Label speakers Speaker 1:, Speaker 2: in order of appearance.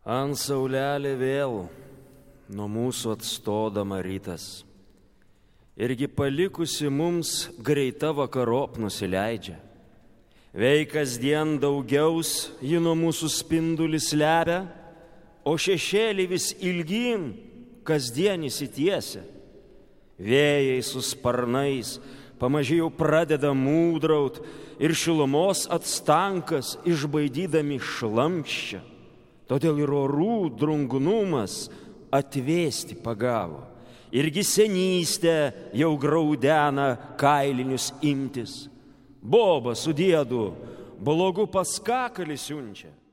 Speaker 1: Ant saulelė vėl nuo mūsų atstodama rytas. Irgi palikusi mums greita vakarop nusileidžia. Veikas dien daugiaus ji nuo mūsų spindulį slepia, o šešėlį vis ilgyn kasdien įsitiesia. Vėjai su sparnais pamažėjau pradeda mūdraut ir šilumos atstankas išbaidydami šlamščia. Todėl ir orų drungnumas atvėsti pagavo. Irgi senystė jau graudena kailinius imtis. Boba su diedu blogų paskakalį siunčia.